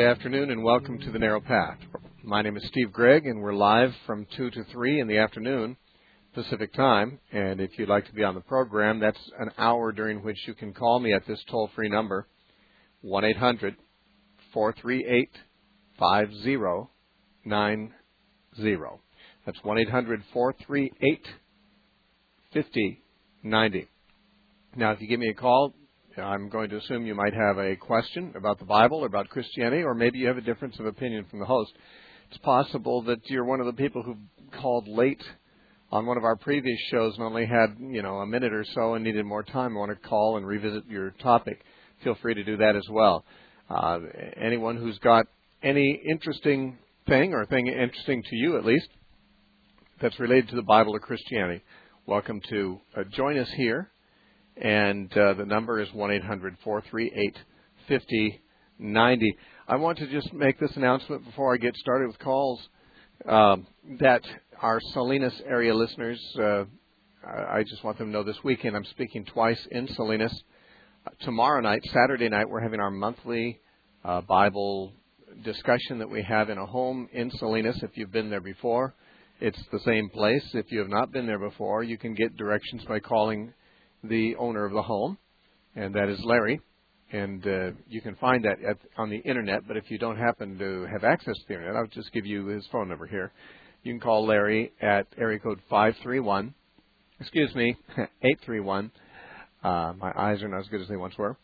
afternoon and welcome to The Narrow Path. My name is Steve Gregg and we're live from 2 to 3 in the afternoon Pacific time. And if you'd like to be on the program, that's an hour during which you can call me at this toll-free number, 1-800-438-5090. That's 1-800-438-5090. Now, if you give me a call, I'm going to assume you might have a question about the Bible or about Christianity, or maybe you have a difference of opinion from the host. It's possible that you're one of the people who called late on one of our previous shows and only had, a minute or so and needed more time. I want to call and revisit your topic. Feel free to do that as well. Anyone who's got any interesting thing, or thing interesting to you at least, that's related to the Bible or Christianity, welcome to join us here. And the number is 1-800-438-5090. I want to just make this announcement before I get started with calls, that our Salinas area listeners, I just want them to know this weekend I'm speaking twice in Salinas. Tomorrow night, Saturday night, we're having our monthly Bible discussion that we have in a home in Salinas. If you've been there before, it's the same place. If you have not been there before, you can get directions by calling the owner of the home, and that is Larry. And you can find that on the Internet, but if you don't happen to have access to the Internet, I'll just give you his phone number here. You can call Larry at area code 831. My eyes are not as good as they once were.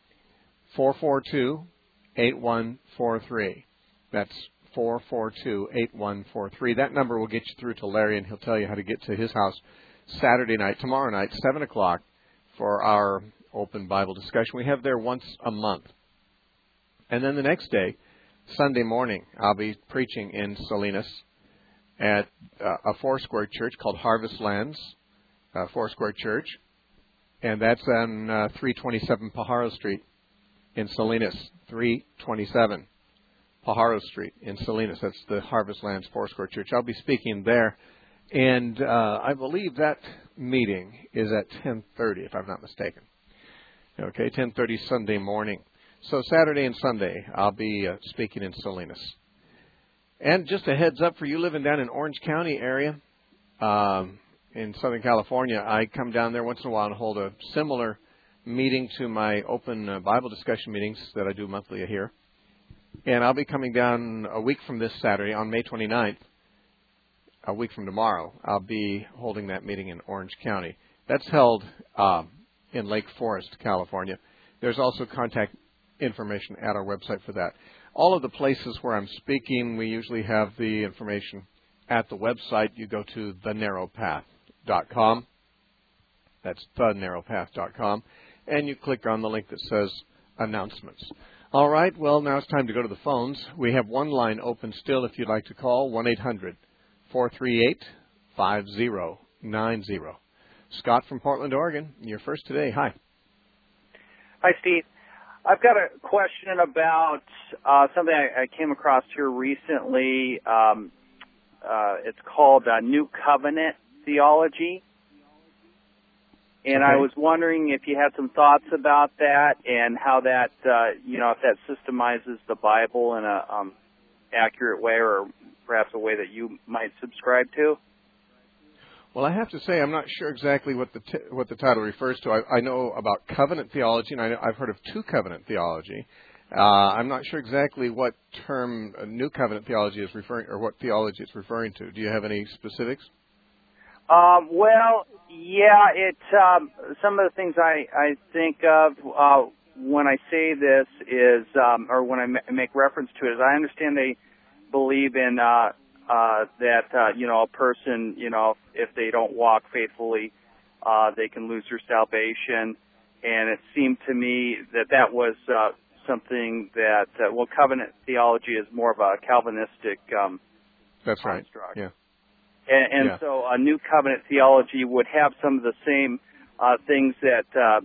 442-8143. That's 442-8143. That number will get you through to Larry, and he'll tell you how to get to his house Saturday night, tomorrow night, 7 o'clock, for our open Bible discussion. We have there once a month. And then the next day, Sunday morning, I'll be preaching in Salinas at a Foursquare church called Harvest Lands, Foursquare Church. And that's on 327 Pajaro Street in Salinas. 327 Pajaro Street in Salinas. That's the Harvest Lands Foursquare Church. I'll be speaking there. And I believe that meeting is at 10:30, if I'm not mistaken. Okay, 10:30 Sunday morning. So Saturday and Sunday, I'll be speaking in Salinas. And just a heads up for you living down in Orange County area, in Southern California, I come down there once in a while and hold a similar meeting to my open Bible discussion meetings that I do monthly here. And I'll be coming down a week from this Saturday on May 29th. A week from tomorrow, I'll be holding that meeting in Orange County. That's held in Lake Forest, California. There's also contact information at our website for that. All of the places where I'm speaking, we usually have the information at the website. You go to thenarrowpath.com. That's thenarrowpath.com. And you click on the link that says Announcements. All right, well, now it's time to go to the phones. We have one line open still if you'd like to call, 1-800-438-5090. Scott from Portland, Oregon, you're first today. Hi. Hi, Steve. I've got a question about something I came across here recently. It's called New Covenant theology. And okay. I was wondering if you had some thoughts about that and how that, if that systemizes the Bible in a accurate way, or perhaps a way that you might subscribe to. Well, I have to say I'm not sure exactly what the title refers to. I know about covenant theology, and I've heard of two covenant theology. I'm not sure exactly what term New Covenant theology is referring, or what theology it's referring to. Do you have any specifics? Well, yeah. Some of the things I think of when I say this is, or when I make reference to it, is I understand they believe in that a person, if they don't walk faithfully, they can lose their salvation. And it seemed to me that was something that covenant theology is more of a Calvinistic That's construct. Right. Yeah. And so a New Covenant theology would have some of the same things that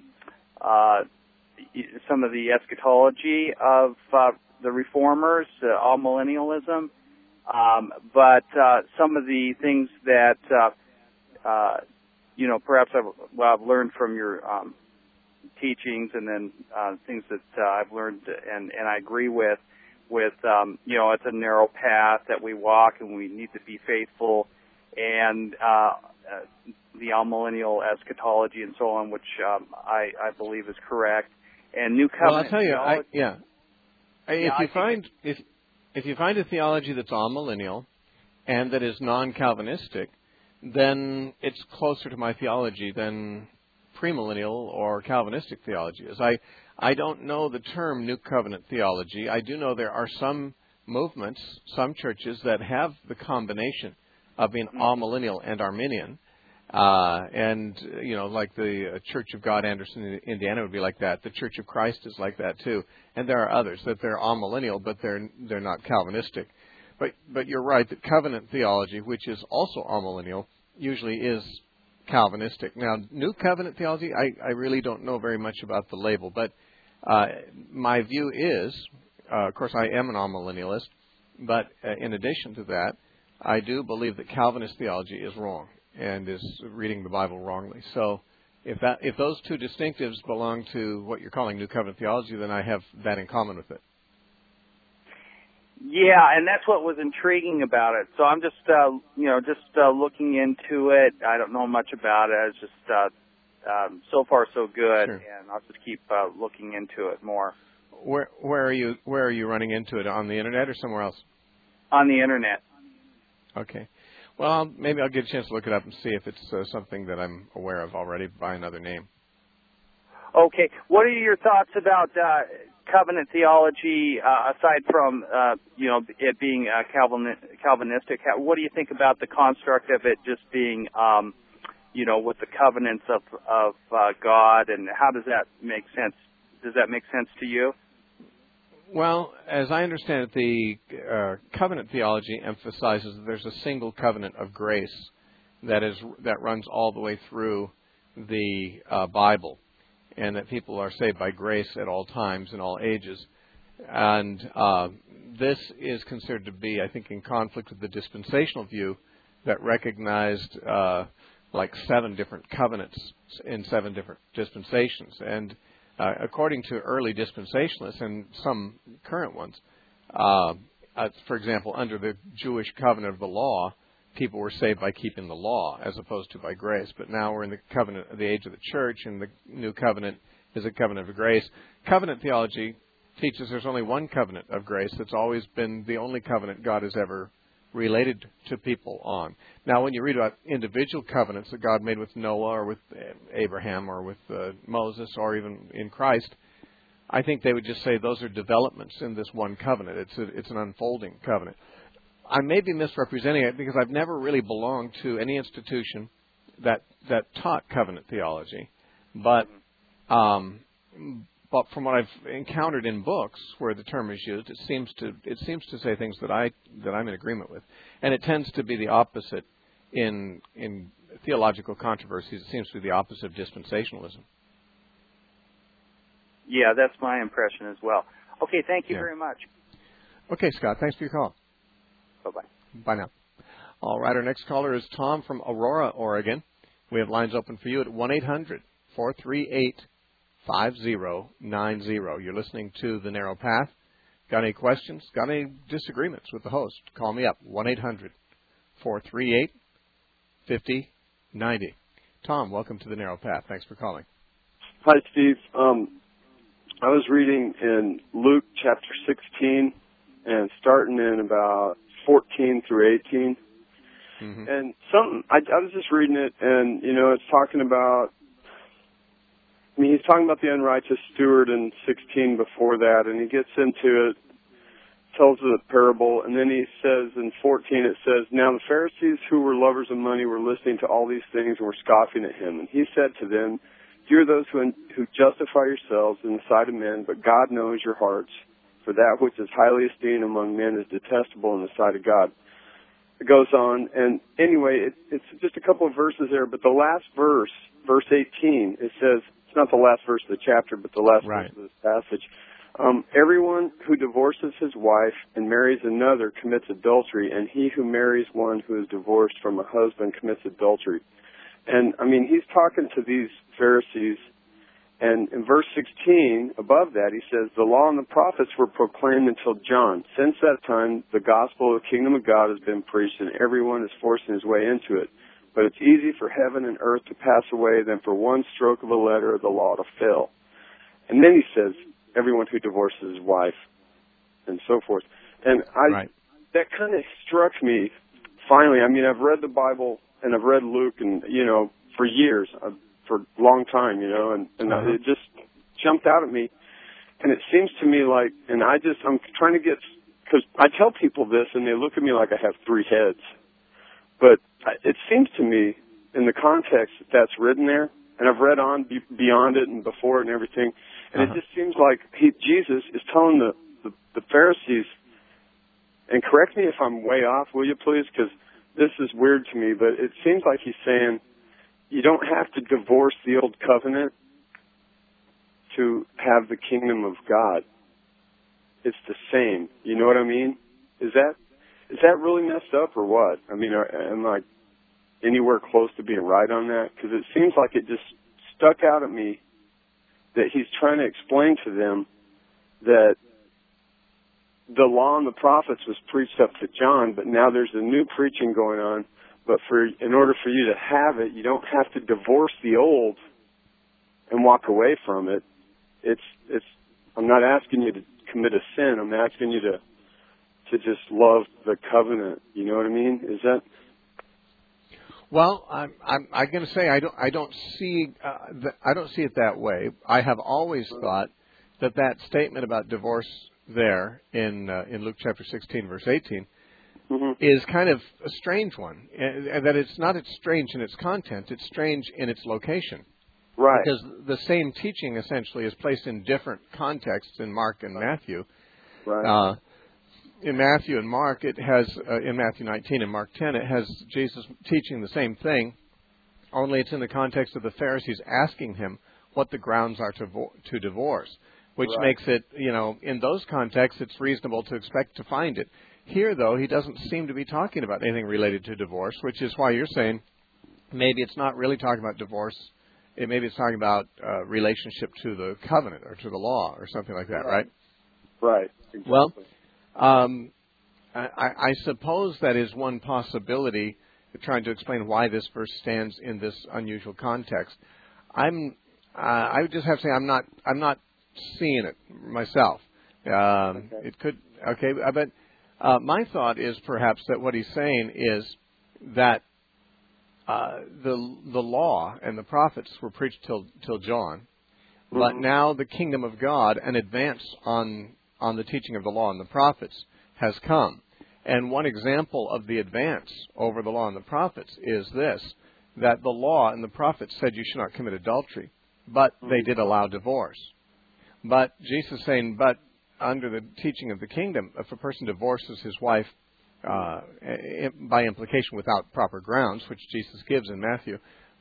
some of the eschatology of the Reformers, all-millennialism, but some of the things that, perhaps I've learned from your teachings, and then things that I've learned and I agree with with, it's a narrow path that we walk and we need to be faithful, and the amillennial eschatology and so on, which I believe is correct. And New Covenant. Well, I'll tell you, theology, if you find a theology that's amillennial and that is non-Calvinistic, then it's closer to my theology than premillennial or Calvinistic theology is. I don't know the term New Covenant theology. I do know there are some movements, some churches that have the combination of being amillennial and Arminian. Like the Church of God, Anderson, Indiana would be like that. The Church of Christ is like that too. And there are others that they're amillennial, but they're not Calvinistic. But you're right that covenant theology, which is also amillennial, usually is Calvinistic. Now, New Covenant theology, I really don't know very much about the label, but my view is, of course, I am an amillennialist, but in addition to that, I do believe that Calvinist theology is wrong and is reading the Bible wrongly. So if those two distinctives belong to what you're calling New Covenant theology, then I have that in common with it. Yeah, and that's what was intriguing about it. So I'm just looking into it. I don't know much about it. It's just so far so good, Sure. And I'll just keep looking into it more. Where are you running into it, on the internet or somewhere else? On the internet. Okay. Well, maybe I'll get a chance to look it up and see if it's something that I'm aware of already by another name. Okay. What are your thoughts about covenant theology, aside from it being Calvinistic? What do you think about the construct of it just being with the covenants of God, and how does that make sense? Does that make sense to you? Well, as I understand it, the covenant theology emphasizes that there's a single covenant of grace that runs all the way through the Bible, and that people are saved by grace at all times and all ages. And this is considered to be, I think, in conflict with the dispensational view that recognized like 7 different covenants in 7 different dispensations. And according to early dispensationalists and some current ones, for example, under the Jewish covenant of the law, people were saved by keeping the law as opposed to by grace. But now we're in the covenant of the age of the church, and the new covenant is a covenant of grace. Covenant theology teaches there's only one covenant of grace that's always been the only covenant God has ever related to people on. Now, when you read about individual covenants that God made with Noah or with Abraham or with Moses or even in Christ, I think they would just say those are developments in this one covenant. It's an unfolding covenant. I may be misrepresenting it because I've never really belonged to any institution that taught covenant theology, but from what I've encountered in books where the term is used, it seems to say things that I'm in agreement with, and it tends to be the opposite in theological controversies. It seems to be the opposite of dispensationalism. Yeah, that's my impression as well. Okay, thank you very much. Okay, Scott, thanks for your call. Bye-bye. Bye now. All right, our next caller is Tom from Aurora, Oregon. We have lines open for you at 1-800-438-5090. You're listening to The Narrow Path. Got any questions? Got any disagreements with the host? Call me up, 1-800-438-5090. Tom, welcome to The Narrow Path. Thanks for calling. Hi, Steve. I was reading in Luke chapter 16 and starting in about 14 through 18. Mm-hmm. And I was just reading it, and, it's talking about, he's talking about the unrighteous steward in 16 before that, and he gets into it, tells the parable, and then he says in 14, it says, "Now the Pharisees who were lovers of money were listening to all these things and were scoffing at him. And he said to them, 'You are those who justify yourselves in the sight of men, but God knows your hearts. For that which is highly esteemed among men is detestable in the sight of God.'" It goes on, and anyway, it's just a couple of verses there, but the last verse, verse 18, it says, it's not the last verse of the chapter, but the last verse of this passage. "Everyone who divorces his wife and marries another commits adultery, and he who marries one who is divorced from a husband commits adultery." And, he's talking to these Pharisees, And in verse 16, above that, he says, the law and the prophets were proclaimed until John. Since that time, the gospel of the kingdom of God has been preached, and everyone is forcing his way into it. But it's easy for heaven and earth to pass away than for one stroke of a letter of the law to fail. And then he says, everyone who divorces his wife, and so forth. And that kind of struck me, finally. I mean, I've read the Bible, and I've read Luke, and, for years, for a long time, and it just jumped out at me. And it seems to me like, and I'm trying to get, because I tell people this, and they look at me like I have three heads. But it seems to me, in the context that's written there, and I've read on beyond it and before it and everything, and it just seems like Jesus is telling the Pharisees, and correct me if I'm way off, will you please, because this is weird to me, but it seems like he's saying, you don't have to divorce the old covenant to have the kingdom of God. It's the same. You know what I mean? Is that really messed up or what? I mean, am I anywhere close to being right on that? Because it seems like it just stuck out at me that he's trying to explain to them that the law and the prophets was preached up to John, but now there's a new preaching going on. But in order for you to have it, you don't have to divorce the old and walk away from it. I'm not asking you to commit a sin. I'm asking you to just love the covenant. You know what I mean? Is that? Well, I'm going to say I don't see it that way. I have always thought that statement about divorce there in Luke chapter 16 verse 18 is kind of a strange one, and that it's not strange in its content; it's strange in its location. Right. Because the same teaching essentially is placed in different contexts in Mark and Matthew. Right. In Matthew and Mark, it has in Matthew 19 and Mark 10, it has Jesus teaching the same thing, only it's in the context of the Pharisees asking him what the grounds are to divorce, which makes it, in those contexts, it's reasonable to expect to find it. Here, though, he doesn't seem to be talking about anything related to divorce, which is why you're saying maybe it's not really talking about divorce. Maybe it's talking about relationship to the covenant or to the law or something like that, right? Right. Exactly. Well, I suppose that is one possibility, trying to explain why this verse stands in this unusual context. I would just have to say I'm not seeing it myself. It could, but my thought is perhaps that what he's saying is that the law and the prophets were preached till John, but now the kingdom of God, an advance on the teaching of the law and the prophets, has come. And one example of the advance over the law and the prophets is this, that the law and the prophets said you should not commit adultery, but they did allow divorce. But Jesus is saying, but under the teaching of the kingdom, if a person divorces his wife by implication without proper grounds, which Jesus gives in Matthew,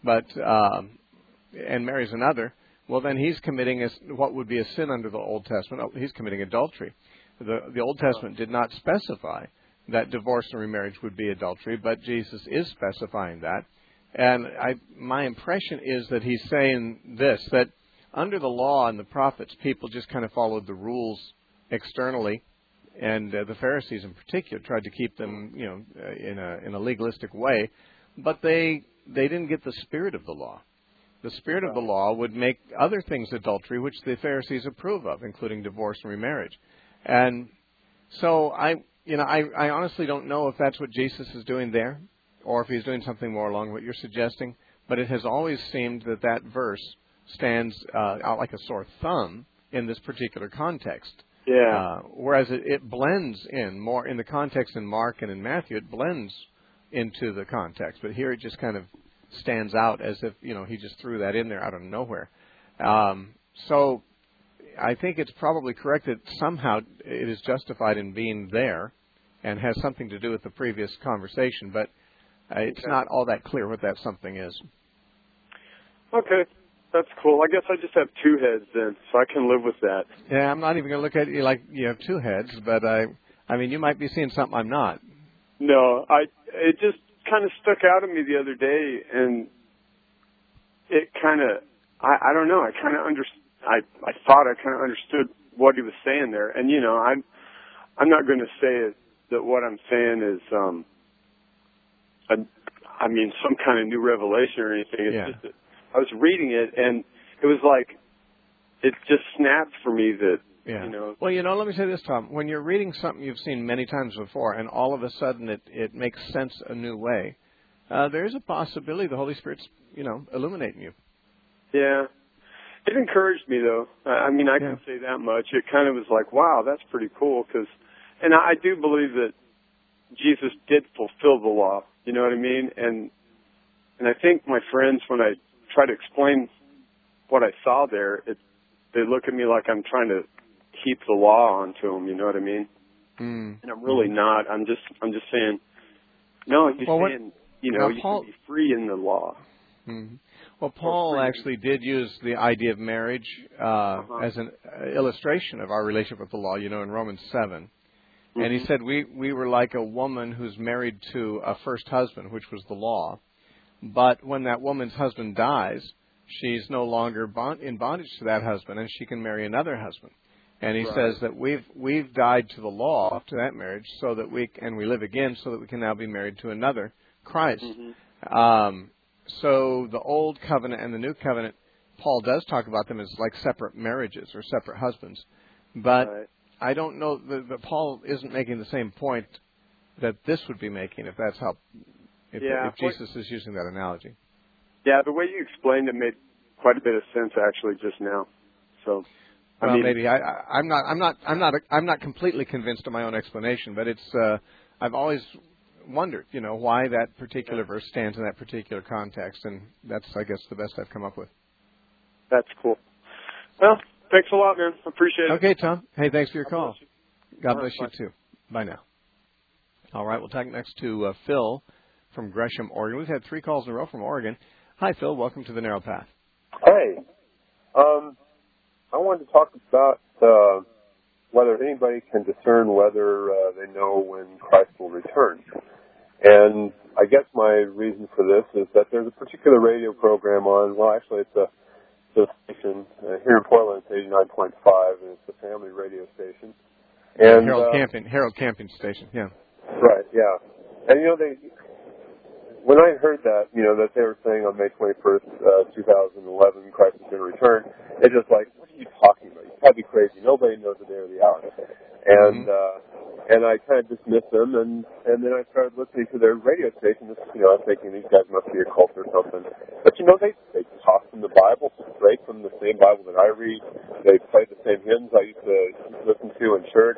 and marries another, well, then he's committing what would be a sin under the Old Testament. He's committing adultery. The Old Testament did not specify that divorce and remarriage would be adultery, but Jesus is specifying that. And my impression is that he's saying this, that under the law and the prophets, people just kind of followed the rules externally, and the Pharisees in particular tried to keep them, in a legalistic way, but they didn't get the spirit of the law. The spirit of the law would make other things adultery, which the Pharisees approve of, including divorce and remarriage. And so I honestly don't know if that's what Jesus is doing there, or if he's doing something more along what you're suggesting. But it has always seemed that verse stands out like a sore thumb in this particular context. Yeah. Whereas it blends in more in the context in Mark and in Matthew. It blends into the context, but here it just kind of stands out as if he just threw that in there out of nowhere. So I think it's probably correct that somehow it is justified in being there and has something to do with the previous conversation, but it's not all that clear what that something is. Okay. That's cool. I guess I just have two heads then, so I can live with that. Yeah, I'm not even going to look at you like you have two heads, but I mean, you might be seeing something I'm not. No, it just kind of stuck out at me the other day, and it kind of, I don't know. I kind of I thought I kind of understood what he was saying there. And, you know, I'm not going to say that what I'm saying is, some kind of new revelation or anything. It's just that I was reading it, and it was like, it just snapped for me that, you know. Well, you know, let me say this, Tom. When you're reading something you've seen many times before, and all of a sudden it makes sense a new way, there's a possibility the Holy Spirit's, you know, illuminating you. Yeah. It encouraged me, though. I can say that much. It kind of was like, wow, that's pretty cool. And I do believe that Jesus did fulfill the law. You know what I mean? And I think my friends, when I try to explain what I saw there, they look at me like I'm trying to keep the law onto them. You know what I mean? And I'm really not. I'm just saying, no, he's saying, you know, you can be free in the law. Mm-hmm. Well, Paul actually did use the idea of marriage as an illustration of our relationship with the law, you know, in Romans 7. Mm-hmm. And he said we were like a woman who's married to a first husband, which was the law. But when that woman's husband dies, she's no longer in bondage to that husband, and she can marry another husband. And he says that we've died to the law, to that marriage, so that we live again, so that we can now be married to another, Christ. Mm-hmm. So the Old Covenant and the New Covenant, Paul does talk about them as like separate marriages or separate husbands. But I don't know that Paul isn't making the same point that this would be making, if that's how, if Jesus is using that analogy. Yeah, the way you explained it made quite a bit of sense actually just now. So, maybe I'm not completely convinced of my own explanation, but it's I've always wondered, you know, why that particular verse stands in that particular context, and that's, I guess, the best I've come up with. That's cool. Well, thanks a lot, man. Appreciate it. Okay, Tom. Hey, thanks for your call. God bless you, too. Bye now. All right, we'll talk next to Phil from Gresham, Oregon. We've had 3 calls in a row from Oregon. Hi, Phil. Welcome to the Narrow Path. Hey. I wanted to talk about whether anybody can discern whether they know when Christ will return. And I guess my reason for this is that there's a particular radio program on, well, actually it's a station here in Portland, it's 89.5, and it's a family radio station. And Harold Camping Station, yeah. Right, yeah. And, you know, when I heard that, you know, that they were saying on May 21st, 2011, Christ is going to return, it's just like, what are you talking about? You've got to be crazy. Nobody knows the day or the hour. And and I kind of dismissed them, and then I started listening to their radio station. You know, I'm thinking these guys must be a cult or something. But, you know, they talk from the Bible, straight from the same Bible that I read. They play the same hymns I used to listen to in church.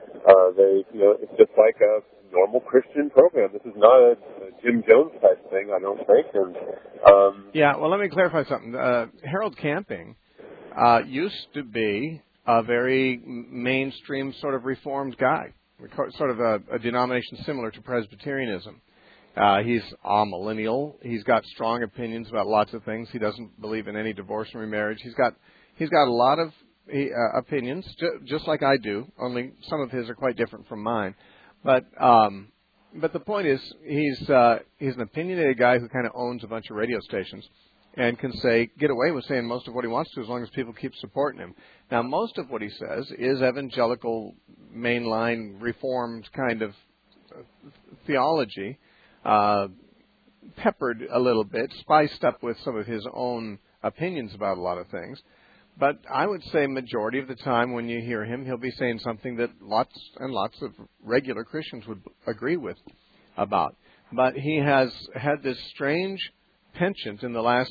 It's just like a normal Christian program. This is not a Jim Jones type thing, I don't think. And well, let me clarify something. Harold Camping used to be a very mainstream sort of Reformed guy, sort of a denomination similar to Presbyterianism. He's a millennial. He's got strong opinions about lots of things. He doesn't believe in any divorce and remarriage. He's got a lot of opinions, just like I do. Only some of his are quite different from mine. But the point is, he's an opinionated guy who kind of owns a bunch of radio stations and can get away with saying most of what he wants to as long as people keep supporting him. Now, most of what he says is evangelical, mainline, reformed kind of theology, peppered a little bit, spiced up with some of his own opinions about a lot of things. But I would say majority of the time when you hear him, he'll be saying something that lots and lots of regular Christians would agree with about. But he has had this strange penchant in the last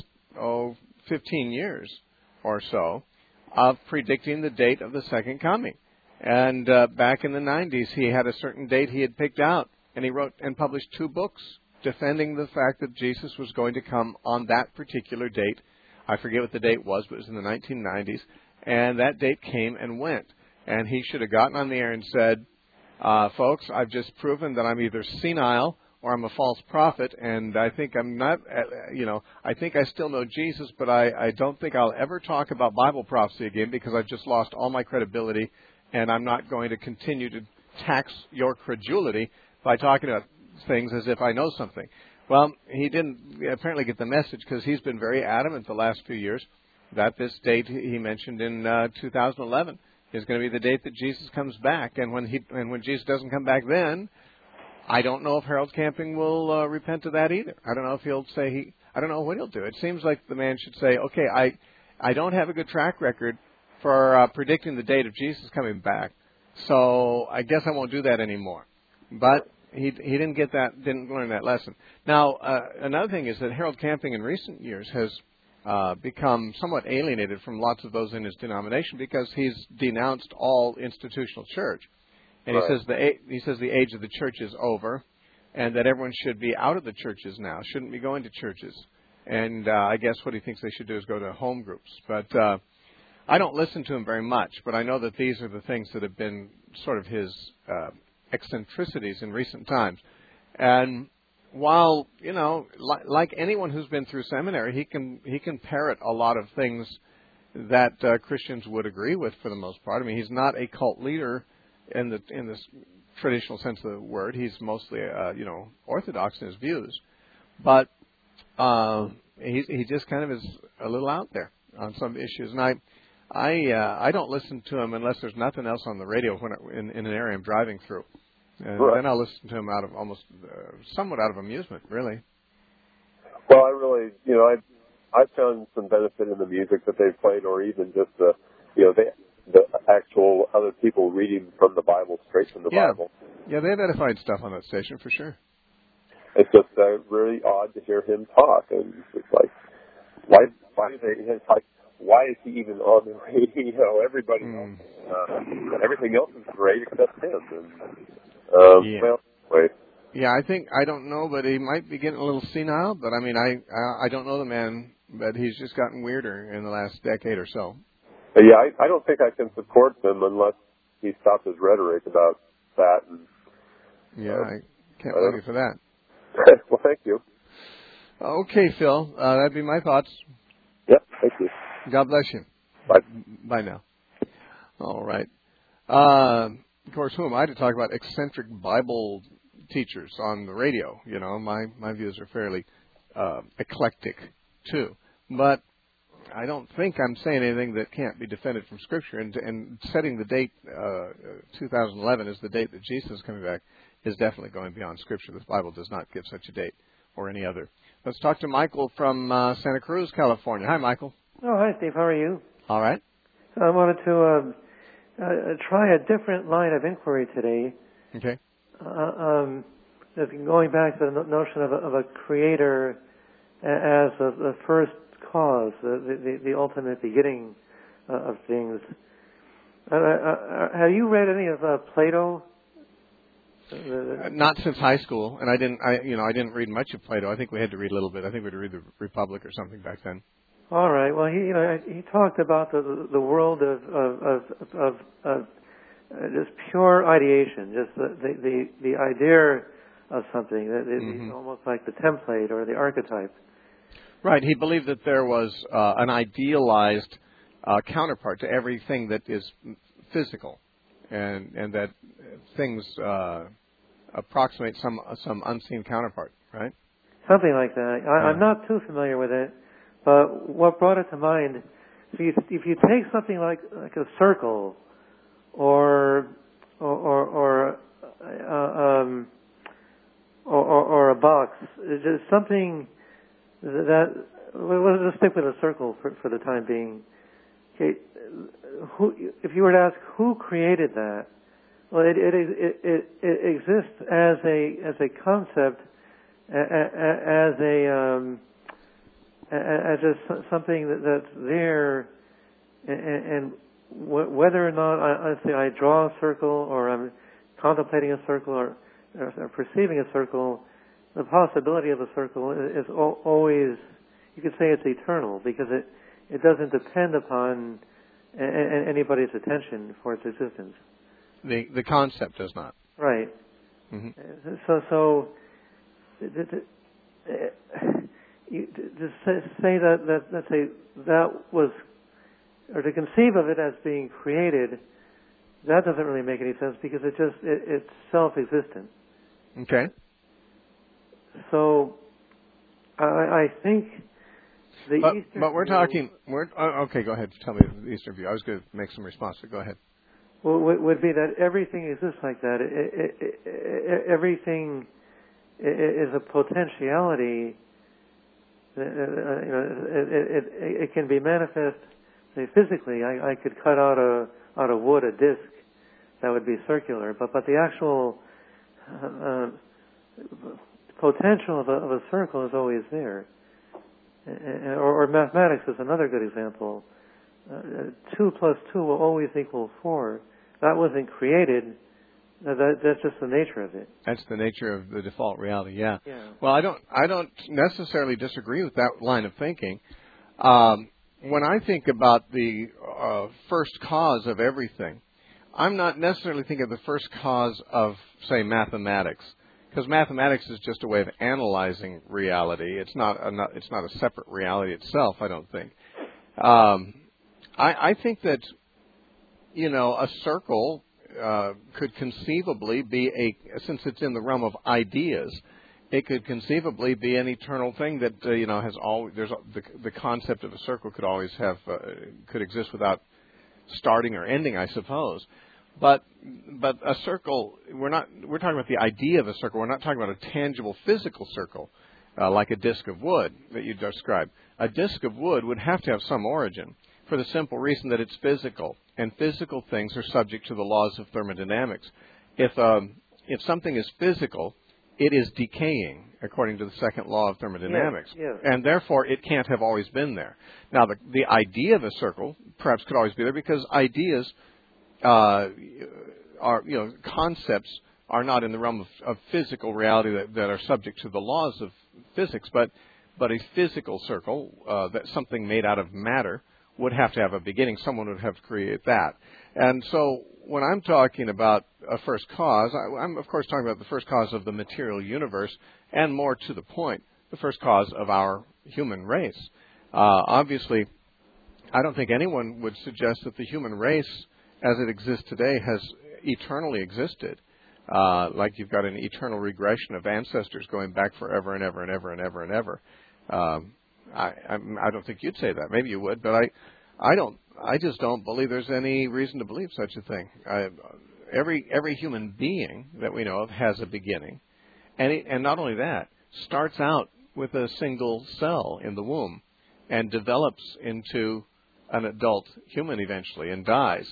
15 years or so of predicting the date of the second coming. And back in the 90s, he had a certain date he had picked out, and he wrote and published 2 books defending the fact that Jesus was going to come on that particular date. I forget what the date was, but it was in the 1990s. And that date came and went. And he should have gotten on the air and said, folks, I've just proven that I'm either senile or I'm a false prophet, and I think I'm not, I think I still know Jesus, but I don't think I'll ever talk about Bible prophecy again because I've just lost all my credibility, and I'm not going to continue to tax your credulity by talking about things as if I know something. Well, he didn't apparently get the message because he's been very adamant the last few years that this date he mentioned in 2011 is going to be the date that Jesus comes back. And when Jesus doesn't come back then, I don't know if Harold Camping will repent of that either. I don't know if he'll say I don't know what he'll do. It seems like the man should say, okay, I don't have a good track record for predicting the date of Jesus coming back, so I guess I won't do that anymore. But he didn't learn that lesson. Now, another thing is that Harold Camping in recent years has become somewhat alienated from lots of those in his denomination because he's denounced all institutional church. And right. he says the age of the church is over, and that everyone should be out of the churches now, shouldn't be going to churches. And I guess what he thinks they should do is go to home groups. But I don't listen to him very much, but I know that these are the things that have been sort of his eccentricities in recent times. And while, like anyone who's been through seminary, he can parrot a lot of things that Christians would agree with for the most part. I mean, he's not a cult leader in this traditional sense of the word. He's mostly, orthodox in his views, but he just kind of is a little out there on some issues. And I don't listen to him unless there's nothing else on the radio in an area I'm driving through, and right. then I'll listen to him out of almost somewhat out of amusement, really. Well, I really, I've found some benefit in the music that they've played, or even just the actual other people reading from the Bible, straight from the Bible. Yeah, they have edified stuff on that station for sure. It's just really odd to hear him talk, and it's like, why is he even on the radio? Everybody else, everything else is great except him. And, well, anyway. Yeah, I don't know, but he might be getting a little senile. But I mean, I don't know the man, but he's just gotten weirder in the last decade or so. Yeah, I don't think I can support him unless he stops his rhetoric about that. And, I can't blame you for that. Well, thank you. Okay, Phil, that'd be my thoughts. Yep, thank you. God bless you. Bye. Bye now. All right. Of course, who am I to talk about eccentric Bible teachers on the radio? My views are fairly eclectic, too. But I don't think I'm saying anything that can't be defended from Scripture. And setting the date, 2011, as the date that Jesus is coming back, is definitely going beyond Scripture. The Bible does not give such a date or any other. Let's talk to Michael from Santa Cruz, California. Hi, Michael. Oh, hi, Steve. How are you? All right. I wanted to try a different line of inquiry today. Okay. Going back to the notion of a creator as the first cause, the ultimate beginning of things. Have you read any of Plato? Not since high school, and I didn't read much of Plato. I think we had to read a little bit. I think we had to read the Republic or something back then. All right. Well, he talked about the world of just pure ideation, just the idea of something, almost like the template or the archetype. Right. He believed that there was an idealized counterpart to everything that is physical, and that things approximate some unseen counterpart. Right. Something like that. I'm not too familiar with it, but what brought it to mind, if you take something like a circle, or a box, it's just something that. We'll just stick with a circle for the time being. Okay, if you were to ask who created that, well, it exists as a concept, as just something that's there, and whether or not let's say I draw a circle, or I'm contemplating a circle, or perceiving a circle, the possibility of a circle is always, you could say, it's eternal, because it doesn't depend upon anybody's attention for its existence. The concept does not. Right. Mm-hmm. So to say that, let's say that was, or to conceive of it as being created, that doesn't really make any sense, because it's self-existent. Okay. So I think But we're talking. Okay, go ahead. Tell me the Eastern view. I was going to make some response, but go ahead. Well, would be that everything exists like that. Everything is a potentiality. It can be manifest. Say, physically, I could cut out of wood a disc that would be circular, but the actual potential of a circle is always there. Or mathematics is another good example. 2 plus 2 will always equal 4. That wasn't created. That's just the nature of it. That's the nature of the default reality. Yeah. Well, I don't necessarily disagree with that line of thinking. When I think about the first cause of everything, I'm not necessarily thinking of the first cause of, say, mathematics, because mathematics is just a way of analyzing reality. It's not a separate reality itself, I don't think. I think that, a circle could conceivably be since it's in the realm of ideas, it could conceivably be an eternal thing that has always. There's the concept of a circle could exist without starting or ending, I suppose. But a circle, we're talking about the idea of a circle. We're not talking about a tangible physical circle like a disc of wood that you described. A disc of wood would have to have some origin, for the simple reason that it's physical, and physical things are subject to the laws of thermodynamics. If something is physical, it is decaying according to the second law of thermodynamics, and therefore it can't have always been there. Now, the idea of a circle perhaps could always be there because ideas concepts are not in the realm of physical reality that are subject to the laws of physics, but a physical circle, that something made out of matter, would have to have a beginning. Someone would have to create that. And so when I'm talking about a first cause, I'm of course talking about the first cause of the material universe, and more to the point, the first cause of our human race. Obviously, I don't think anyone would suggest that the human race as it exists today has eternally existed. Like you've got an eternal regression of ancestors going back forever and ever and ever and ever and ever. I don't think you'd say that. Maybe you would, but I don't. I just don't believe there's any reason to believe such a thing. Every human being that we know of has a beginning, and not only that, starts out with a single cell in the womb, and develops into an adult human eventually, and dies.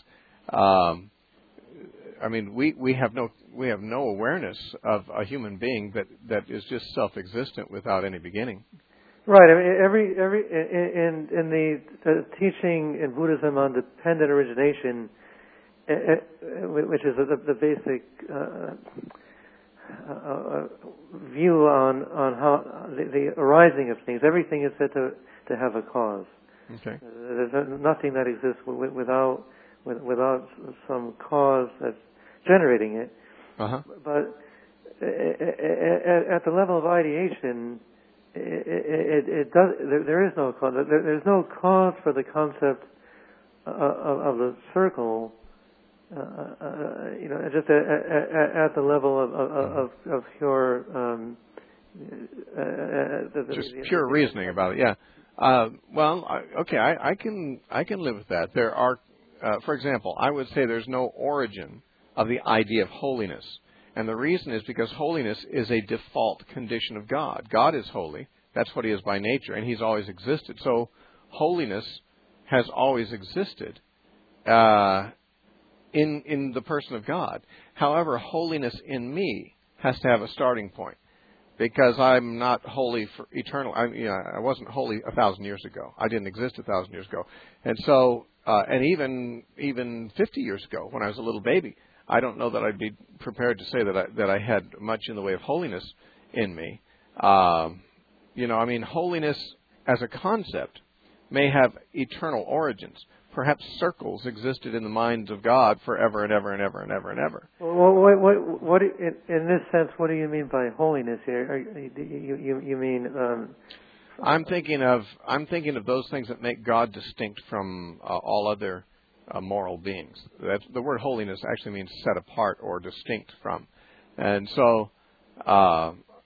We have no awareness of a human being that is just self-existent without any beginning. Right. I mean, in the teaching in Buddhism on dependent origination, which is the basic view on how the arising of things, everything is said to have a cause. Okay. There's nothing that exists without some cause that's generating it. Uh-huh. But at the level of ideation, it does. There is no cause. There's no cause for the concept of the circle. Just at the level of pure. Just pure reasoning about it. Yeah. I can live with that. There are, for example, I would say there's no origin of the idea of holiness. And the reason is because holiness is a default condition of God. God is holy. That's what He is by nature, and He's always existed. So holiness has always existed in the person of God. However, holiness in me has to have a starting point, because I'm not holy for eternal. I wasn't holy 1,000 years ago. I didn't exist 1,000 years ago, and so and even 50 years ago, when I was a little baby, I don't know that I'd be prepared to say that I had much in the way of holiness in me. Holiness as a concept may have eternal origins. Perhaps circles existed in the minds of God forever and ever and ever and ever and ever. Well, what in this sense, what do you mean by holiness here? You mean? I'm thinking of those things that make God distinct from all other moral beings. The word holiness actually means set apart or distinct from. And so,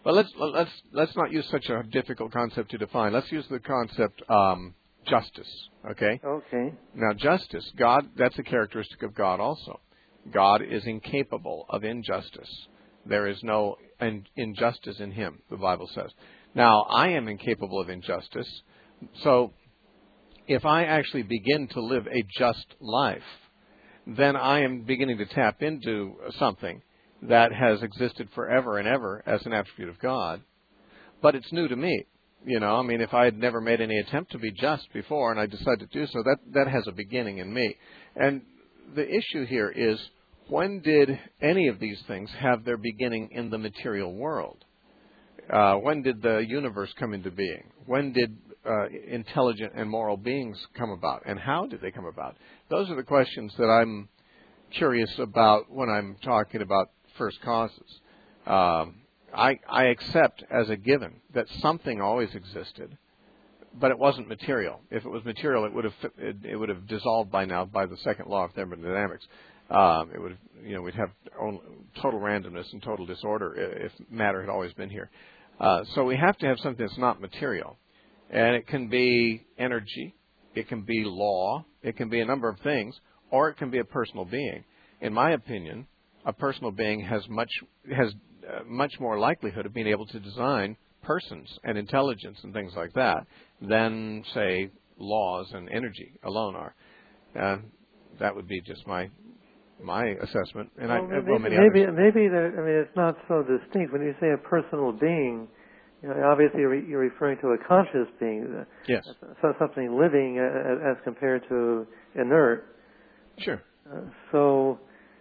Well, let's not use such a difficult concept to define. Let's use the concept justice. Okay. Okay. Now, justice, God, that's a characteristic of God also. God is incapable of injustice. There is no injustice in Him, the Bible says. Now, I am incapable of injustice, so if I actually begin to live a just life, then I am beginning to tap into something that has existed forever and ever as an attribute of God, but it's new to me. You know, I mean, if I had never made any attempt to be just before and I decide to do so, that has a beginning in me. And the issue here is, when did any of these things have their beginning in the material world? When did the universe come into being? When did intelligent and moral beings come about? And how did they come about? Those are the questions that I'm curious about when I'm talking about first causes. I accept as a given that something always existed, but it wasn't material. If it was material, it would have dissolved by now by the second law of thermodynamics. It would have, we'd have total randomness and total disorder if matter had always been here. So we have to have something that's not material, and it can be energy, it can be law, it can be a number of things, or it can be a personal being. In my opinion, a personal being has much more likelihood of being able to design persons and intelligence and things like that than, say, laws and energy alone are. That would be just my assessment, and maybe it's not so distinct. When you say a personal being, obviously you're referring to a conscious being. Yes. So something living as compared to inert. Sure. So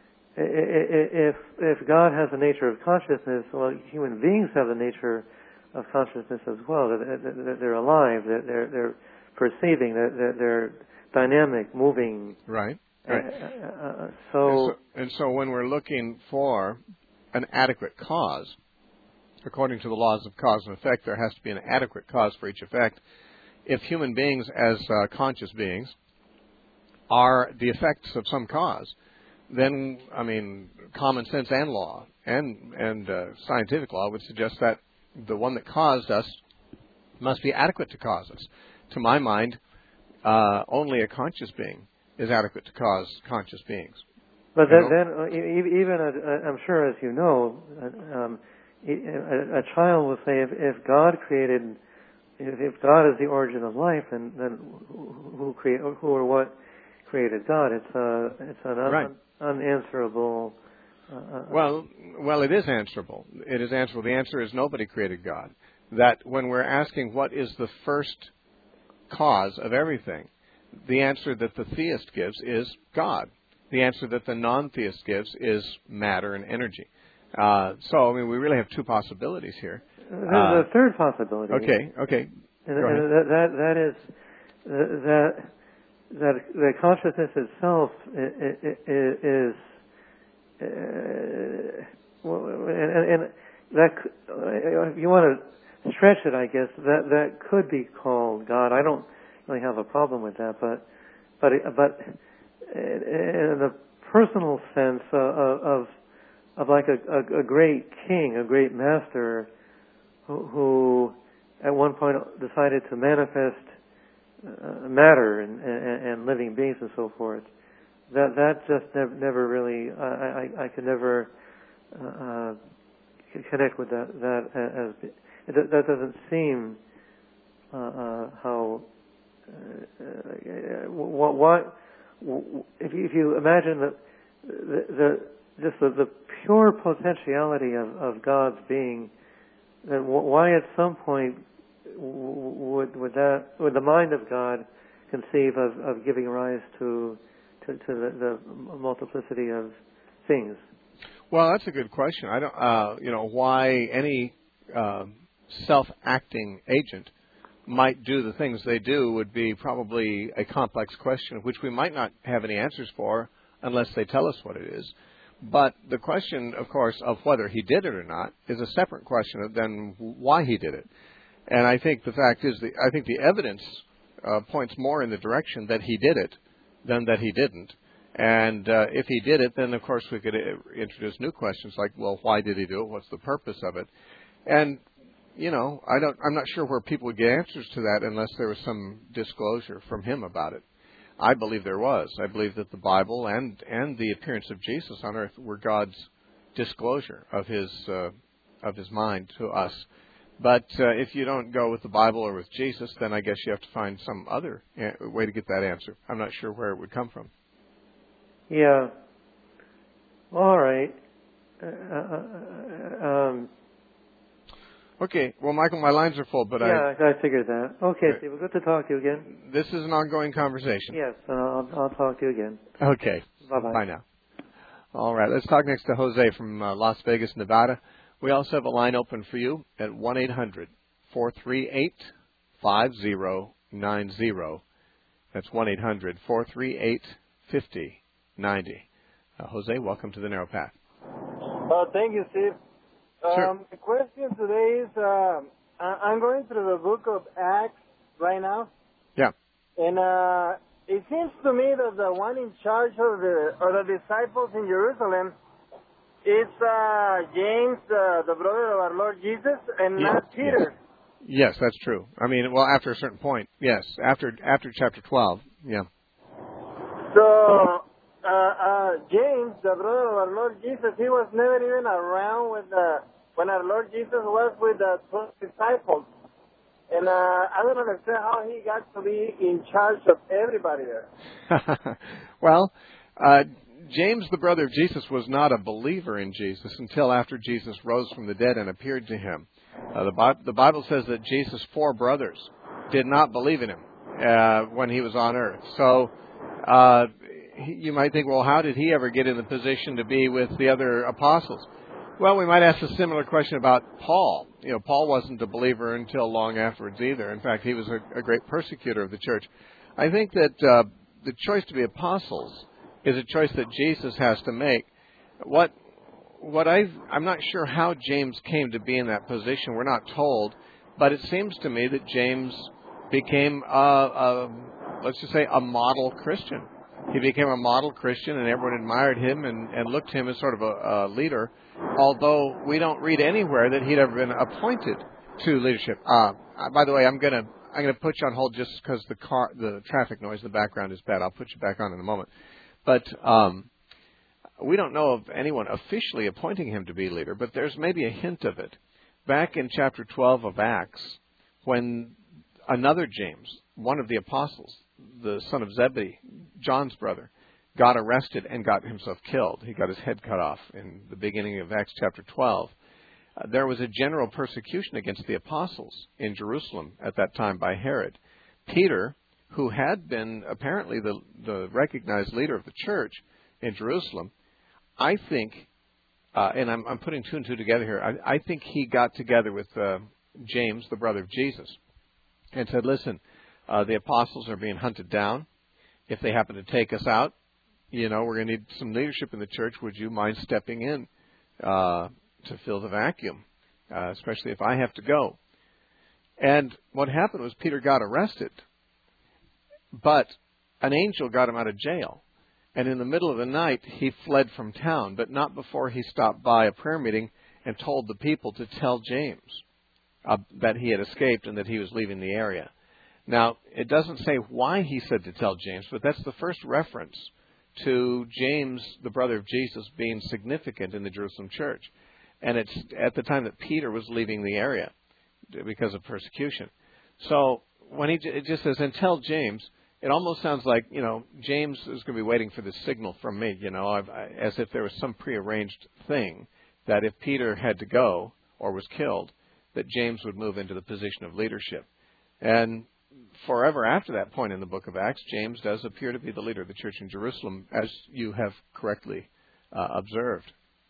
if God has the nature of consciousness, well, human beings have the nature of consciousness as well. That they're alive, that they're perceiving, that they're dynamic, moving. Right. So when we're looking for an adequate cause, according to the laws of cause and effect, there has to be an adequate cause for each effect. If human beings, as conscious beings, are the effects of some cause, then, common sense and law and scientific law would suggest that the one that caused us must be adequate to cause us. To my mind, only a conscious being is adequate to cause conscious beings. But then even I'm sure, as you know, a child will say, if God created, if God is the origin of life, then who or what created God? It's an unanswerable. Well, it is answerable. It is answerable. The answer is nobody created God. That when we're asking what is the first cause of everything, the answer that the theist gives is God. The answer that the non-theist gives is matter and energy. So we really have two possibilities here. There's a third possibility. Okay. That is that consciousness itself is and that, if you want to stretch it, I guess that could be called God. I don't really have a problem with that, but in the personal sense of like a great king, a great master, who at one point decided to manifest matter and living beings and so forth. That just never really, I could never connect with that as that doesn't seem how what if you imagine the pure potentiality of God's being, then why at some point would the mind of God conceive of giving rise to the multiplicity of things? Well, that's a good question. I don't, why any self-acting agent might do the things they do would be probably a complex question, which we might not have any answers for unless they tell us what it is. But the question, of course, of whether he did it or not is a separate question than why he did it. And I think the fact is, I think the evidence points more in the direction that he did it than that he didn't. And if he did it, then of course we could introduce new questions like, well, why did he do it? What's the purpose of it? And, I'm not sure where people would get answers to that unless there was some disclosure from him about it. I believe there was. I believe that the Bible and the appearance of Jesus on earth were God's disclosure of his mind to us. But if you don't go with the Bible or with Jesus, then I guess you have to find some other way to get that answer. I'm not sure where it would come from. Yeah. All right. Okay. Well, Michael, my lines are full, but I figured that. Okay, Steve. Well, good to talk to you again. This is an ongoing conversation. Yes, and I'll talk to you again. Okay. Bye-bye. Bye now. All right. Let's talk next to Jose from Las Vegas, Nevada. We also have a line open for you at 1-800-438-5090. That's 1-800-438-5090. Jose, welcome to the Narrow Path. Thank you, Steve. Sure. The question today is, I'm going through the book of Acts right now. Yeah. And it seems to me that the one in charge of the disciples in Jerusalem is James, the brother of our Lord Jesus, and not Peter. Yes, that's true. I mean, well, after a certain point, yes. After chapter 12, yeah. So, James, the brother of our Lord Jesus, he was never even around when our Lord Jesus was with the 12 disciples. And I don't understand how he got to be in charge of everybody there. Well, James, the brother of Jesus, was not a believer in Jesus until after Jesus rose from the dead and appeared to him. The Bible says that Jesus' 4 brothers did not believe in him when he was on earth. So you might think, well, how did he ever get in the position to be with the other apostles? Well, we might ask a similar question about Paul. Paul wasn't a believer until long afterwards either. In fact, he was a great persecutor of the church. I think that the choice to be apostles is a choice that Jesus has to make. I'm not sure how James came to be in that position. We're not told, but it seems to me that James became let's just say a model Christian. He became a model Christian, and everyone admired him and looked to him as sort of a leader, although we don't read anywhere that he'd ever been appointed to leadership. By the way, I'm gonna put you on hold just because the traffic noise in the background is bad. I'll put you back on in a moment. But we don't know of anyone officially appointing him to be leader, but there's maybe a hint of it. Back in chapter 12 of Acts, when another James, one of the apostles, the son of Zebedee, John's brother, got arrested and got himself killed. He got his head cut off in the beginning of Acts chapter 12. There was a general persecution against the apostles in Jerusalem at that time by Herod. Peter, who had been apparently the recognized leader of the church in Jerusalem, I think, and I'm putting 2 and 2 together here, I think he got together with James, the brother of Jesus, and said, listen, the apostles are being hunted down. If they happen to take us out, we're going to need some leadership in the church. Would you mind stepping in to fill the vacuum, especially if I have to go? And what happened was Peter got arrested, but an angel got him out of jail. And in the middle of the night, he fled from town, but not before he stopped by a prayer meeting and told the people to tell James that he had escaped and that he was leaving the area. Now, it doesn't say why he said to tell James, but that's the first reference to James, the brother of Jesus, being significant in the Jerusalem church. And it's at the time that Peter was leaving the area because of persecution. So when it just says, and tell James, it almost sounds like, James is going to be waiting for this signal from me, as if there was some prearranged thing that if Peter had to go or was killed, that James would move into the position of leadership. And forever after that point in the book of Acts, James does appear to be the leader of the church in Jerusalem, as you have correctly observed.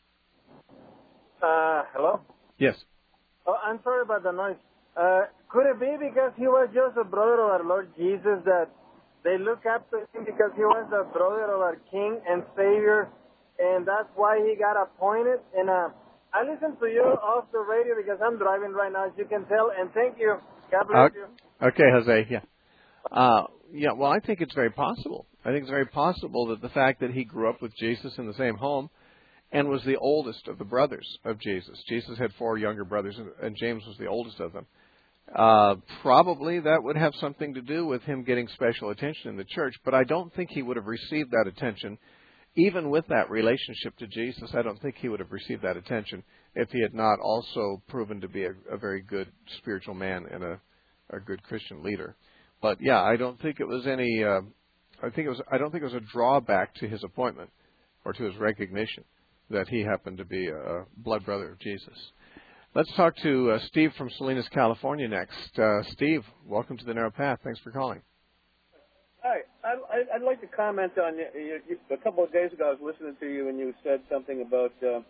Hello? Yes. Oh, I'm sorry about the noise. Could it be because he was just a brother of our Lord Jesus that they look up to him because he was the brother of our King and Savior, and that's why he got appointed? And I listen to you off the radio because I'm driving right now, as you can tell, and thank you. God bless you. Okay, Jose, yeah. Well, I think it's very possible. I think it's very possible that the fact that he grew up with Jesus in the same home and was the oldest of the brothers of Jesus. Jesus had 4 younger brothers, and James was the oldest of them. Probably that would have something to do with him getting special attention in the church, but I don't think he would have received that attention. Even with that relationship to Jesus, I don't think he would have received that attention if he had not also proven to be a very good spiritual man and a good Christian leader. But yeah, I don't think it was any. I don't think it was a drawback to his appointment or to his recognition that he happened to be a blood brother of Jesus. Let's talk to Steve from Salinas, California next. Steve, welcome to the Narrow Path. Thanks for calling. Hi. I'd like to comment on a couple of days ago. I was listening to you, and you said something about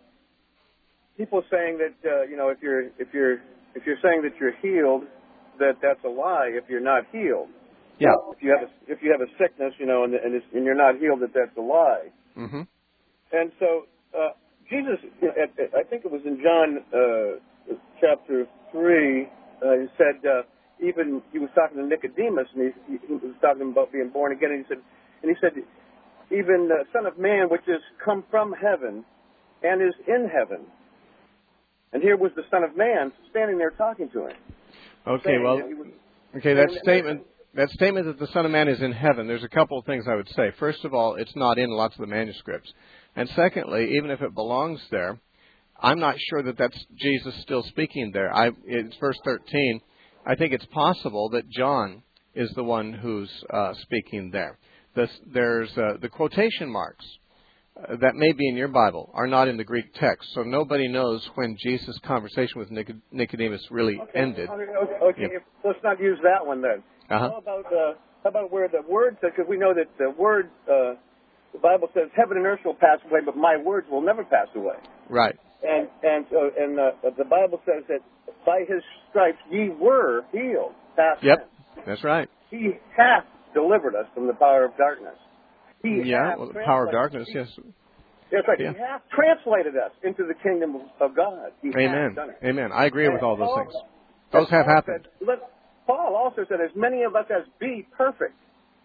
people saying that if you're saying that you're healed, that's a lie. If you're not healed, yeah. If you have a sickness, and you're not healed, that's a lie. Mm-hmm. And so Jesus, I think it was in John chapter 3, he said. Even he was talking to Nicodemus, and he was talking about being born again. And he said, even the Son of Man, which is come from heaven and is in heaven. And here was the Son of Man standing there talking to him. Okay, that statement that the Son of Man is in heaven. There's a couple of things I would say. First of all, it's not in lots of the manuscripts, and secondly, even if it belongs there, I'm not sure that that's Jesus still speaking there. It's verse 13. I think it's possible that John is the one who's speaking there. There's the quotation marks that may be in your Bible are not in the Greek text, so nobody knows when Jesus' conversation with Nicodemus really ended. Okay, Yeah. Let's not use that one then. Uh-huh. How about where the word says, because we know that the word, the Bible says, heaven and earth will pass away, but my words will never pass away. Right. And the Bible says that by his stripes ye were healed. Yep, that's right. He hath delivered us from the power of darkness. The power of darkness, yes. That's right. Yeah. He hath translated us into the kingdom of God. Amen. Amen. I agree with all those Paul, things. Those have happened. Paul also said, as many of us as be perfect.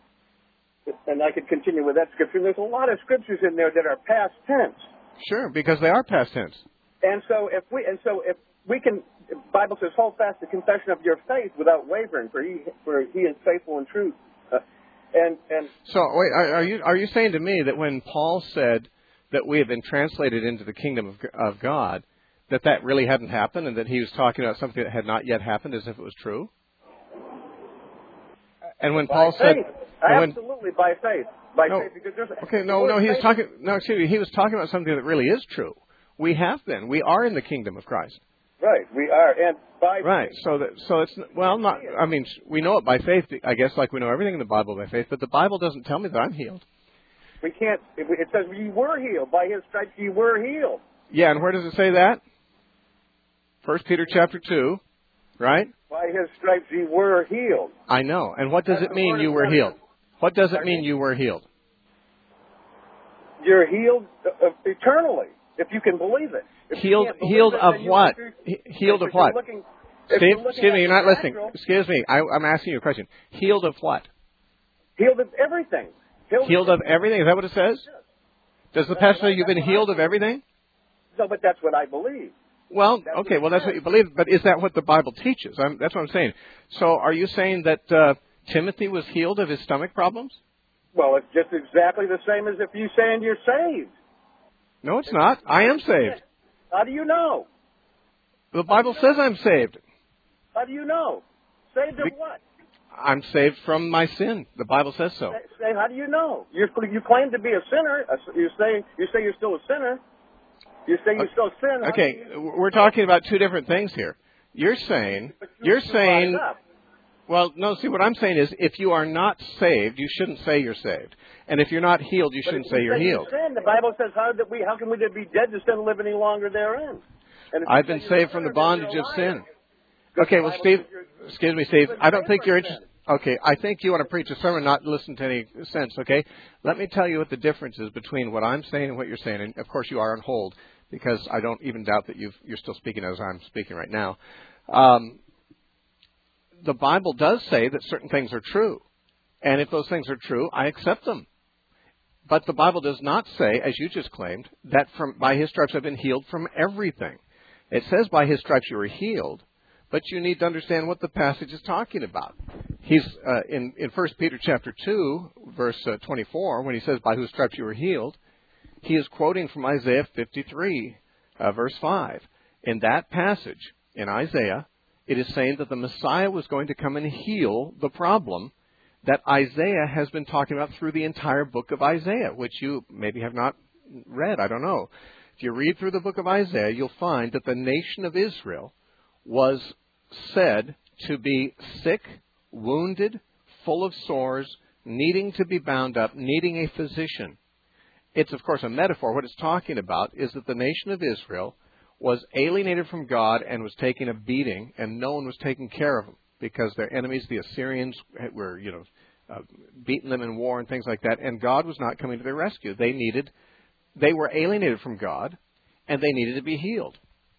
And I could continue with that scripture. There's a lot of scriptures in there that are past tense. Sure, because they are past tense. And so if we can, the Bible says, hold fast the confession of your faith without wavering, for he is faithful and true. So wait, are you saying to me that when Paul said that we have been translated into the kingdom of God, that really hadn't happened, and that he was talking about something that had not yet happened, as if it was true? And when Paul said, absolutely by faith, faith, because there's he was talking about something that really is true. We are in the kingdom of Christ. Right, we are, and by right. faith. So it's not. I mean, we know it by faith, I guess, like we know everything in the Bible by faith. But the Bible doesn't tell me that I'm healed. We can't. It says ye were healed by his stripes. Ye were healed. Yeah, and where does it say that? 1 Peter chapter 2, right? By his stripes ye were healed. I know. And what does it mean you were healed? What does it mean you were healed? You're healed eternally, if you can believe it. Healed of what? Healed of what? Steve, excuse me, you're not listening. Excuse me, I'm asking you a question. Healed of what? Healed of everything. Healed of everything? Is that what it says? Does the pastor say you've been healed of everything? No, but that's what I believe. Well, okay, well, that's what you believe, but is that what the Bible teaches? That's what I'm saying. So are you saying that Timothy was healed of his stomach problems? Well, it's just exactly the same as if you saying you're saved. No, it's not. I am saved. How do you know? The Bible says I'm saved. How do you know? Saved of what? I'm saved from my sin. The Bible says so. How do you know? You claim to be a sinner. You say you're still a sinner. You say you still sin. Okay, we're talking about two different things here. You're saying. Well, no, see, what I'm saying is if you are not saved, you shouldn't say you're saved. And if you're not healed, you shouldn't say you're healed. Sin, the Bible says, how can we be dead to sin and live any longer therein? I've been saved from the bondage of sin. Okay, well, Steve, excuse me, Steve, I don't think you're interested. Okay, I think you want to preach a sermon, not listen to any sense, okay? Let me tell you what the difference is between what I'm saying and what you're saying. And, of course, you are on hold because I don't even doubt that you're still speaking as I'm speaking right now. The Bible does say that certain things are true. And if those things are true, I accept them. But the Bible does not say, as you just claimed, that by his stripes I've been healed from everything. It says by his stripes you were healed, but you need to understand what the passage is talking about. He's in 1 Peter chapter 2, verse 24, when he says by whose stripes you were healed, he is quoting from Isaiah 53, verse 5. In that passage, in Isaiah, it is saying that the Messiah was going to come and heal the problem that Isaiah has been talking about through the entire book of Isaiah, which you maybe have not read, I don't know. If you read through the book of Isaiah, you'll find that the nation of Israel was said to be sick, wounded, full of sores, needing to be bound up, needing a physician. It's, of course, a metaphor. What it's talking about is that the nation of Israel was alienated from God and was taking a beating, and no one was taking care of them because their enemies, the Assyrians, were, beating them in war and things like that, and God was not coming to their rescue. They were alienated from God, and they needed to be healed.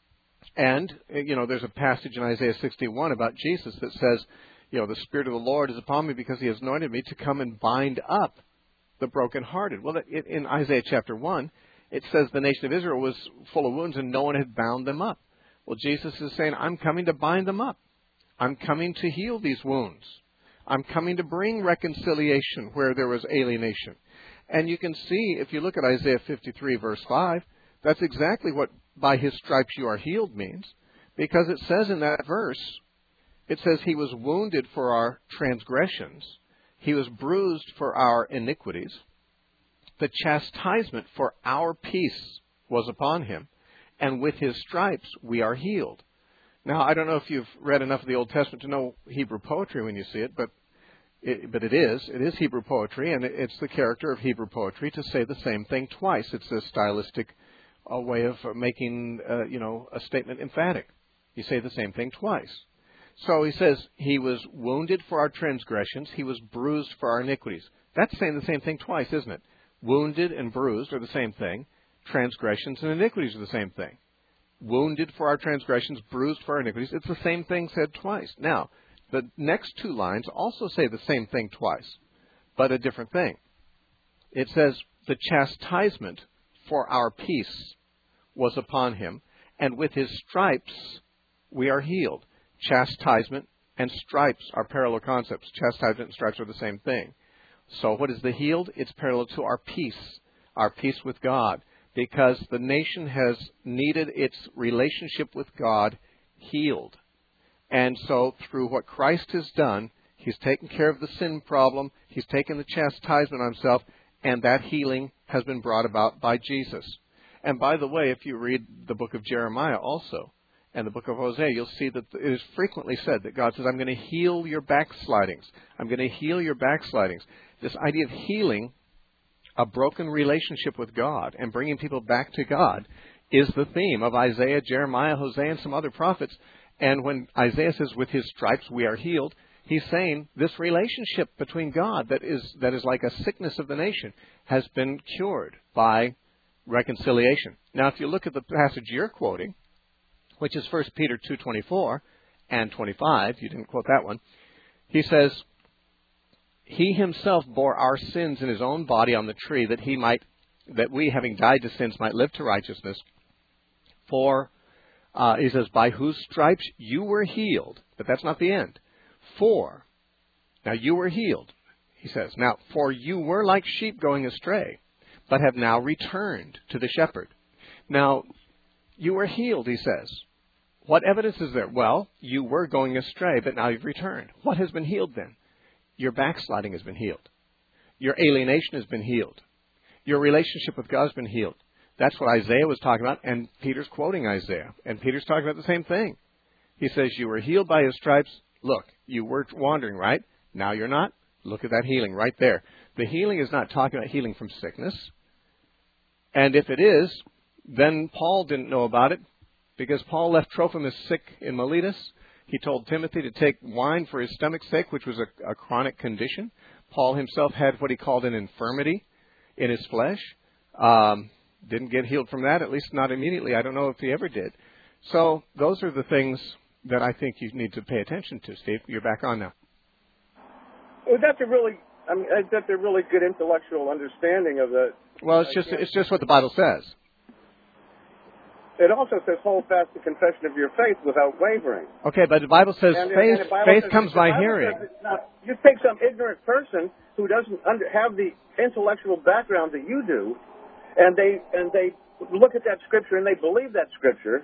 And, there's a passage in Isaiah 61 about Jesus that says, the Spirit of the Lord is upon me because he has anointed me to come and bind up the brokenhearted. Well, in Isaiah chapter 1, it says the nation of Israel was full of wounds and no one had bound them up. Well, Jesus is saying, I'm coming to bind them up. I'm coming to heal these wounds. I'm coming to bring reconciliation where there was alienation. And you can see, if you look at Isaiah 53, verse 5, that's exactly what by his stripes you are healed means. Because it says in that verse, it says he was wounded for our transgressions. He was bruised for our iniquities. The chastisement for our peace was upon him. And with his stripes we are healed. Now, I don't know if you've read enough of the Old Testament to know Hebrew poetry when you see it, but it is Hebrew poetry, and it's the character of Hebrew poetry to say the same thing twice. It's a stylistic way of making, a statement emphatic. You say the same thing twice. So he says, he was wounded for our transgressions, he was bruised for our iniquities. That's saying the same thing twice, isn't it? Wounded and bruised are the same thing. Transgressions and iniquities are the same thing. Wounded for our transgressions, bruised for our iniquities. It's the same thing said twice. Now, the next two lines also say the same thing twice, but a different thing. It says, the chastisement for our peace was upon him, and with his stripes we are healed. Chastisement and stripes are parallel concepts. Chastisement and stripes are the same thing. So what is the healed? It's parallel to our peace with God, because the nation has needed its relationship with God healed. And so through what Christ has done, he's taken care of the sin problem, he's taken the chastisement on himself, and that healing has been brought about by Jesus. And by the way, if you read the book of Jeremiah also, and the book of Hosea, you'll see that it is frequently said that God says, I'm going to heal your backslidings. I'm going to heal your backslidings. This idea of healing a broken relationship with God and bringing people back to God is the theme of Isaiah, Jeremiah, Hosea, and some other prophets. And when Isaiah says, with his stripes we are healed, he's saying this relationship between God that is like a sickness of the nation has been cured by reconciliation. Now, if you look at the passage you're quoting, which is 1 Peter 2:24 and 25, you didn't quote that one, he says, he himself bore our sins in his own body on the tree, that we, having died to sins, might live to righteousness. For, he says, by whose stripes you were healed. But that's not the end. For, now you were healed, he says. Now, for you were like sheep going astray, but have now returned to the shepherd. Now, you were healed, he says. What evidence is there? Well, you were going astray, but now you've returned. What has been healed then? Your backsliding has been healed. Your alienation has been healed. Your relationship with God has been healed. That's what Isaiah was talking about, and Peter's quoting Isaiah. And Peter's talking about the same thing. He says, you were healed by his stripes. Look, you were wandering, right? Now you're not. Look at that healing right there. The healing is not talking about healing from sickness. And if it is, then Paul didn't know about it, because Paul left Trophimus sick in Miletus. He told Timothy to take wine for his stomach's sake, which was a chronic condition. Paul himself had what he called an infirmity in his flesh. Didn't get healed from that, at least not immediately. I don't know if he ever did. So those are the things that I think you need to pay attention to, Steve. You're back on now. Well, that's a really I mean, that they're really good intellectual understanding of the. Well, it's just what the Bible says. It also says, hold fast the confession of your faith without wavering. Okay, but the Bible says faith comes by hearing. Now, you take some ignorant person who doesn't have the intellectual background that you do, and they look at that scripture and they believe that scripture,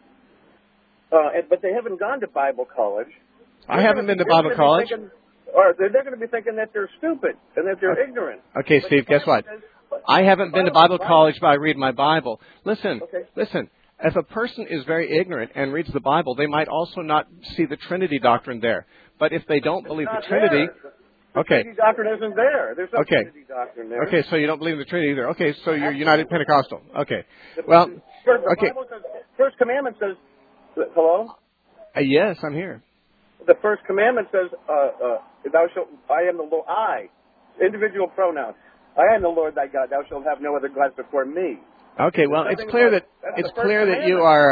but they haven't gone to Bible college. I haven't been to Bible college. Or they're going to be thinking that they're stupid and that they're ignorant. Okay, Steve, guess what? I haven't been to Bible college, but I read my Bible. Listen. If a person is very ignorant and reads the Bible, they might also not see the Trinity doctrine there. But if they don't believe the Trinity... The Trinity doctrine isn't there. There's no Trinity doctrine there. Okay, so you don't believe in the Trinity either. Okay, so you're United Pentecostal. Okay. Well, okay. First commandment says... Hello? Yes, I'm here. The first commandment says, thou shalt... I am the Lord... Individual pronoun. I am the Lord thy God. Thou shalt have no other gods before me. Okay, well, it's clear that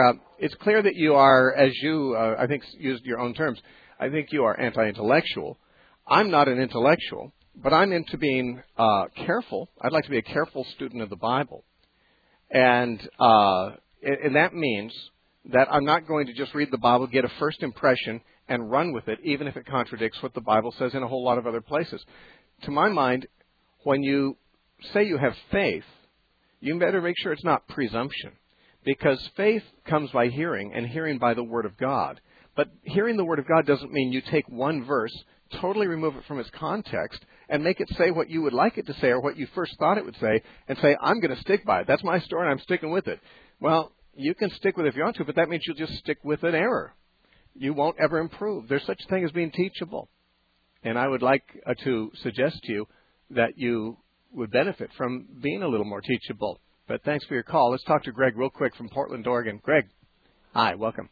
you are, as you I think used your own terms. I think you are anti-intellectual. I'm not an intellectual, but I'm into being careful. I'd like to be a careful student of the Bible, and that means that I'm not going to just read the Bible, get a first impression, and run with it, even if it contradicts what the Bible says in a whole lot of other places. To my mind, when you say you have faith, you better make sure it's not presumption, because faith comes by hearing, and hearing by the Word of God. But hearing the Word of God doesn't mean you take one verse, totally remove it from its context, and make it say what you would like it to say or what you first thought it would say, and say, I'm going to stick by it. That's my story, and I'm sticking with it. Well, you can stick with it if you want to, but that means you'll just stick with an error. You won't ever improve. There's such a thing as being teachable. And I would like to suggest to you that you would benefit from being a little more teachable. But thanks for your call. Let's talk to Greg real quick from Portland, Oregon. Greg, hi, welcome.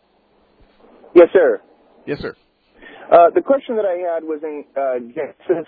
Yes, sir. Yes, sir. The question that I had was in Genesis,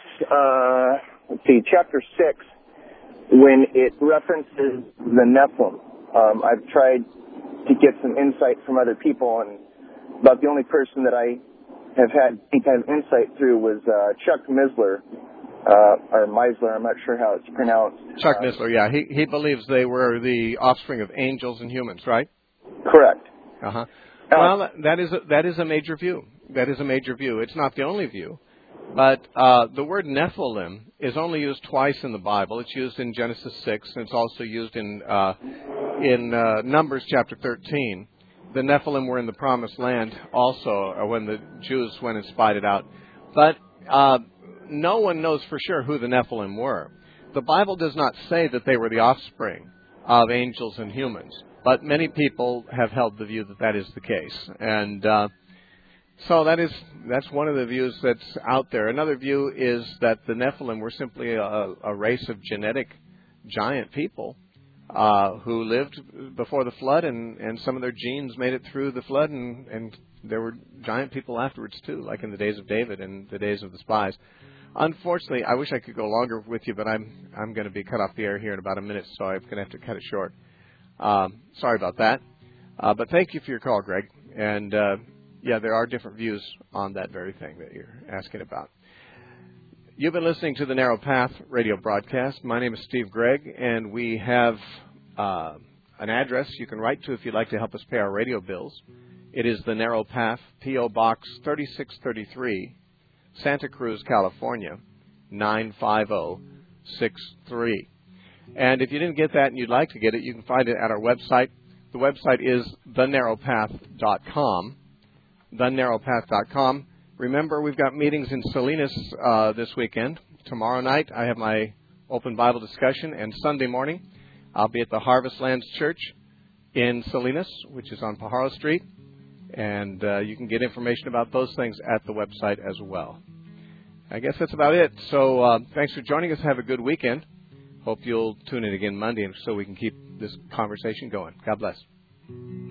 chapter 6, when it references the Nephilim. I've tried to get some insight from other people, and about the only person that I have had any kind of insight through was Chuck Missler. Or Meisler, I'm not sure how it's pronounced. Chuck Missler, yeah. He believes they were the offspring of angels and humans, right? Correct. Uh-huh. Well, that is a major view. That is a major view. It's not the only view. But the word Nephilim is only used twice in the Bible. It's used in Genesis 6, and it's also used in Numbers chapter 13. The Nephilim were in the Promised Land also when the Jews went and spied it out. But no one knows for sure who the Nephilim were. The Bible does not say that they were the offspring of angels and humans, but many people have held the view that that is the case. And so that's one of the views that's out there. Another view is that the Nephilim were simply a race of genetic giant people who lived before the flood, and some of their genes made it through the flood, and there were giant people afterwards too, like in the days of David and the days of the spies. Unfortunately, I wish I could go longer with you, but I'm going to be cut off the air here in about a minute, so I'm going to have to cut it short. Sorry about that. But thank you for your call, Greg. And, yeah, there are different views on that very thing that you're asking about. You've been listening to the Narrow Path radio broadcast. My name is Steve Gregg, and we have an address you can write to if you'd like to help us pay our radio bills. It is the Narrow Path, P.O. Box 3633, Santa Cruz, California, 95063. And if you didn't get that and you'd like to get it, you can find it at our website. The website is thenarrowpath.com, thenarrowpath.com. Remember, we've got meetings in Salinas this weekend. Tomorrow night, I have my open Bible discussion, and Sunday morning, I'll be at the Harvest Lands Church in Salinas, which is on Pajaro Street. And you can get information about those things at the website as well. I guess that's about it. So thanks for joining us. Have a good weekend. Hope you'll tune in again Monday so we can keep this conversation going. God bless.